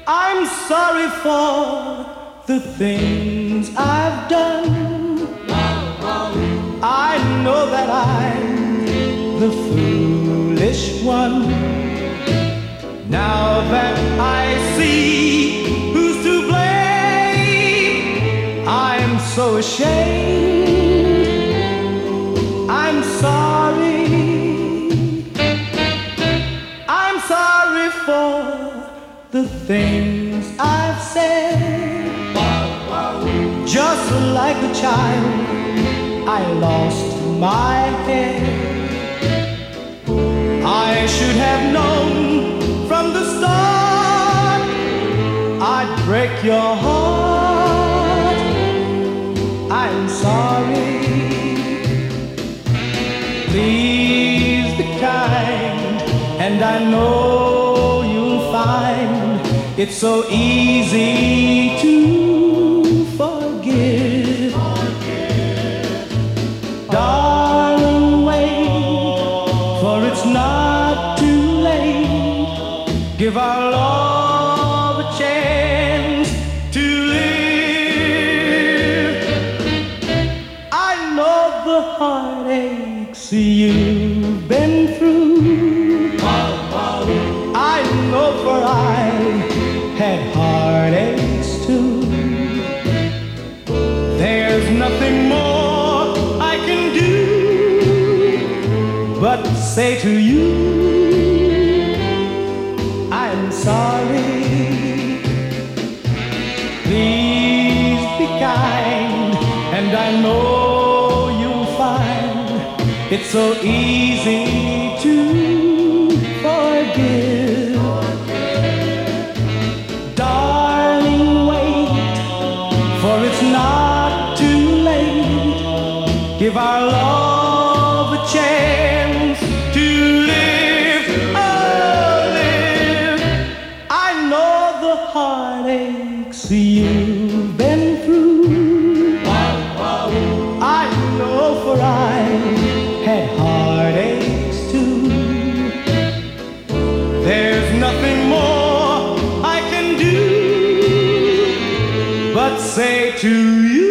I'm sorry for the things I've done. I know that I'm the foolish one. Now that I see who's to blame, I'm so ashamed. I'm sorry. I'm sorry for the things I've said. Just like a child, I lost my head. I should have known from the start I'd break your heart. I'm sorry. Please be kind, and I know you'll find it's so easy to forgive. Darling, wait, for it's not too late. Give our love a chance to live. I know the heartaches you've been through. I know, for I had heartaches too. There's nothing more I can do but say to you, I'm sorry. Please be kind, and I know you'll find it's so easy to forgive. Darling, wait, for it's not too late. Give our love a chance to live, oh, live. I know the heartaches you've been through. I know, for I had heartaches too. There's nothing more I can do but say to you,